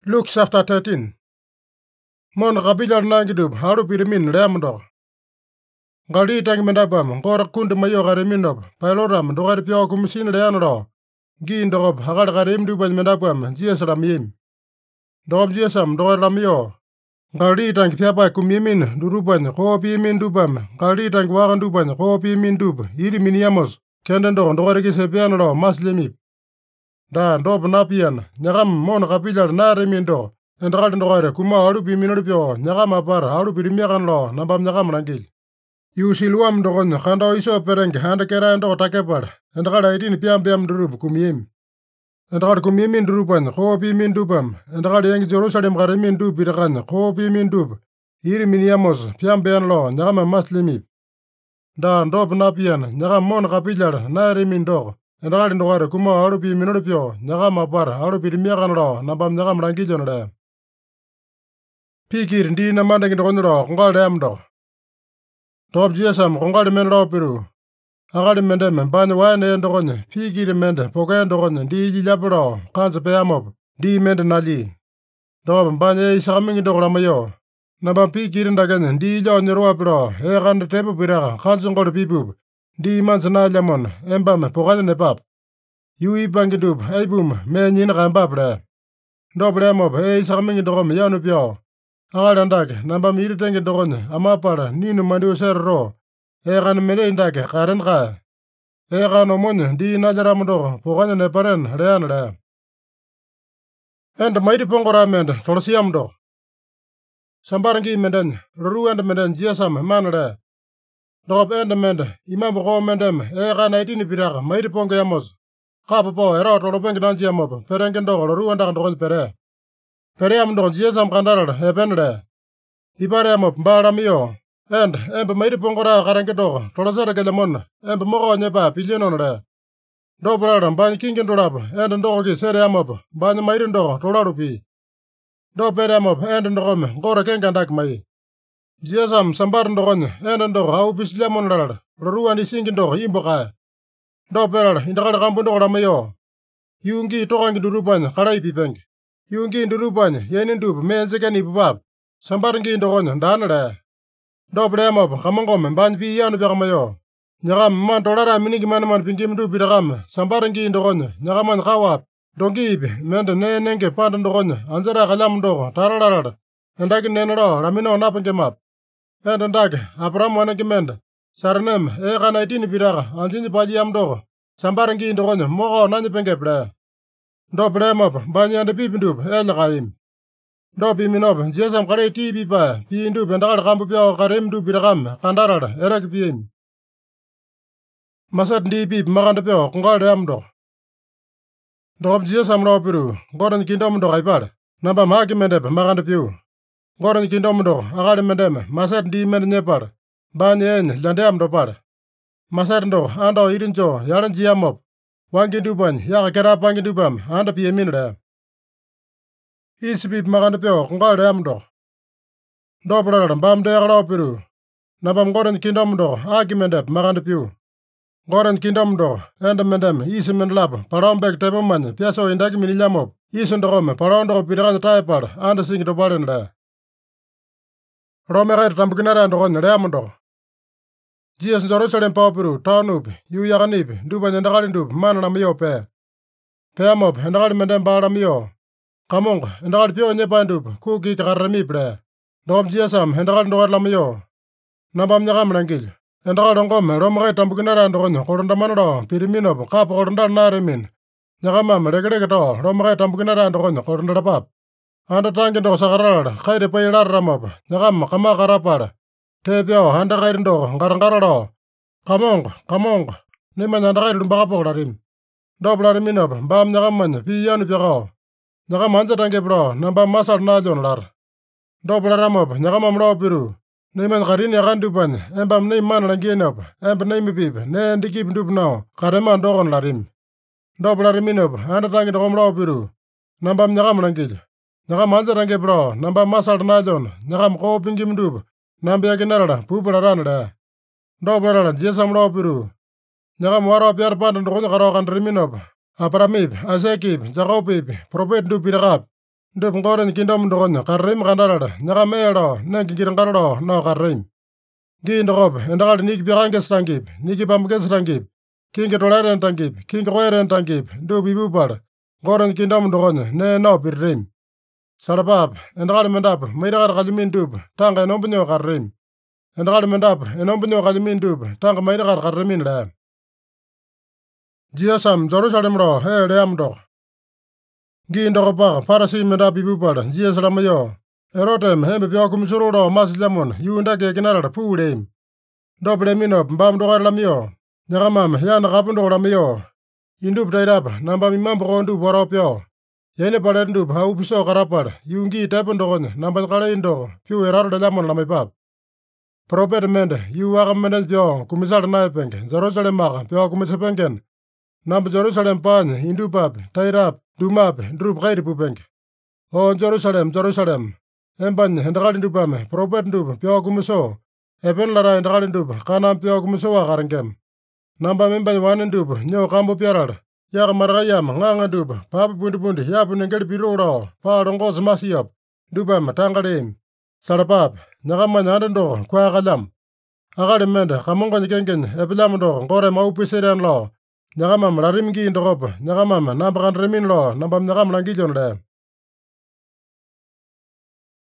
Luke chapter 13. Mon kabilar nangidub haru pirimin lemdo. Gali tang mendabam ngor kund mayo garemindob. Pailoram dogar pio kumsin leanro. Gindob hagar garim duban mendabam jiesram yim. Dob jiesam dogar lamio. Gali tang piapa kumimin duruban ko pimin dubam. Gali tang wagan duban ko pimin dub. Iri miniamos. Kendendo dogar kisepianro maslimip. Da dob napian nyagam mon kabilar naremindo. Endakal ndokare kuma alu piminul pio nyagam apar alu pirimiakan lo nambam nyagam langil. Yu siluam dokon kando iso pereng handa kera endo takepar. Endakal aitin piam durub kumiem. Endakal kumiemin duruban ko pimin dubam. Endakal yang Jerusalem karemin dub birakan ko pimin dub. Iri miniamos piam lo nyagam maslimip. Da dob napian nyagam mon kabilar naremindo. Endakal ndokare kuma alu piminul pio nyagam apar alu pirimiakan lo nambam nyagam langil le. Pikir ndi na mandang ndokondro kongal demdo. Dob jiesam kongal menro piru. Agal mendem ban wane ndokonye pikir mende poken ndokonye ndi jilapro kansa peamob ndi mende nali. Dob banye isamingi ndokolamoyo. Naba pikir ndagane ndi jo nyerwa piro egan tepu pira kansa ngol pipub. Ndi mansana lemon embam pokan ne pap. Yui bangidub aibum me nyin gambapre. Dob lemob isamingi ndokom yanu pio. Agal ndake namba miri tenge dokonye amapara ninu mandu serro. Egan mele ndake karen ka. Egan omonye di najaram do pokanya ne paren rean le. End maiti pongora mend tolsiam do. Sambarangi menden ruru end menden jiasam man le. Dob end mend imam boko mendem egan aitini piraka maiti ponga yamos. Kapapo ero tolopeng danjiamob perengen do ruru endak dokonye pere. Periam do jiesam kandaral epenle. Ibaremo baramio. And emb maiti pongora karange do tolosere kelemon. Emb moko nyepa pilionon le. Doblaram bany kingen dolab and ndoki seriamob. Bany maiti ndo tolarupi. Do periamob and ndokome ngora kengandak mai. Jiesam sambar ndokonye and ndo haupis lemon lal. Ruruani singin do imboka. Do peral indakal kambu ndo ramayo. Yungi tokangi durupan karaipi peng. Yungi durupan yenin dub menzekani bubab. Sambarangi ndokonye danale. Doblemob kamangom banpi yanu bermayo. Nyagam man tolara minigi man pingim du birakam. Sambarangi ndokonye nyagaman kawap. Dongib mende nenge pand ndokonye anjara kalam ndo tararara. Endaki nenero ramino napenge map. Endake apram wanagi mende. Sarnem ekana itini biraka anjini paji am do. Sambarangi ndokonye moko nanyi penge ple. Doblemob banyande pipindub elakaim. Do piminob jesam kare tibi pa pindu bendakal kampu pio karim du birakam kandaral erek pim. Masat ndi pip makanda pio kongal demdo. Dob jesam lo piru goran kindom do kaipar. Namba maki mendep makanda piu. Goran kindom do akali mendem masat ndi mende nyepar. Banyen landem do par. Masat do ando irinjo yaran jiamop. Wangi duban yaka kera pangi dubam anda piemin le. Isipip makanda pio kongal demdo. Doblaram bam deaglo piru. Nabam goran kindom do akimendep makanda piu. Goran kindom do enda mendem isimen lab parombek tepoman piaso indaki minilamop. Isindogome parondo pirakan taipar anda singi do balen le. Romegair tambukinara ndogon leamondo. Jies Jerusalem paupiru tanup yu yaganip duban endakalindup manana mio pe. Peamop endakali mendem baramio. Kamong endakali pio nyepandup kuki karamip le. Dom jiesam endakali ndogar lamio. Nabam nyagam langil. Endakali dongom romegair tambukinara ndogon korondamanro piriminop kap korondal naremin. Nyagamam regerege to romegair tambukinara ndogon korondalapap. Anda tangi ndo sakaral kaire pailar ramop. Nyagam kama karapar. Tepio anda kaire ndo ngarangaralo. Kamong. Niman anda kaire lumbakapo larim. Doblariminop bam nyagaman piyanu piako. Nyagam anja tangi bro nambam masal najon lar. Doblaramop nyagamam lo piru. Niman karin yakan dupan embam niman langinop. Emb nimipip ne ndikip dup nao kareman dogon larim. Doblariminop anda tangi dokom lo piru. Nambam nyagam langil. Nyagam anja tangi bro nambam masal najon. Nyagam ko pingim dup. Nambi yakinarada pupularan le. Doblaran jesam lo piru. Nyagam waro piar pandan dokonya karokan riminop. Apramip, Asekip, Jakopip, Prophet du pirakap. Ndupu Gotenya kingdom dokonya kararami kandarala nyakama ee lao nenge girangara lao nao kararami. Gii dokopa endakali nikipiakangesu tangepi, nikipamukesu tangepi, kingi tolaetena tangepi, kingi koetena tangepi, ndupu ipupala Gotenya kingdom dokonya nee nao pitirami. Salapape, endakali mendapu maitakata kalyamino dupa tanga enombo nyoo kararami. Endakali mendapu enombo nyoo kalyamino dupa tanga maitakata kararamina” lea. Jisasame Jerusalema lao ee leamo doko. Gii dokopaka Parisi mendapu ipupala Jisasa lamaiyoo, “Eroteme embe pyao kumusuru lao masilyamona yuu dake ekinarala puu” leami. Dopa leaminopa baame dokaita lamaiyoo, “Nyakamame yana kapu doko lamaiyoo, ‘Indupa taitapa nambame imambu koo dupa warao pyao, yaini paleta dupa au pisoo katapala yuu gii tepo dokonya nambanya kalai doko pyuu etatu lelyamona lamaiyepape. Propeta mende yuu waka mendenya pyao kumusala naepenge Jerusalemaka pyao kumusepengena, namba Jerusalema paanya indupapi, taitapi, dumapi dutupa kaita pupenge. O Jerusalema, Jerusalema, embanya endakali dupame propeta dupa pyao kumusoo, epene latae endakali dupa kaname pyao kumusoa katengema. Nambame embanya wane dupa nyoo kambu pyatala, yaka matakaiyama ŋaŋa dupa papu pundipundi yapu nengeli pituu lao paa longoso masiyapu, dupame tanga leami. Salapape, nyakamanya anda doko kuae kalyamo. Akali mende Kamongonya kengenya epelyamo doko Goteme au pisiriana lao nyakamame latami gii dokopa nyakamame namba kandaramino lao nambame nyakama langilyona” lea.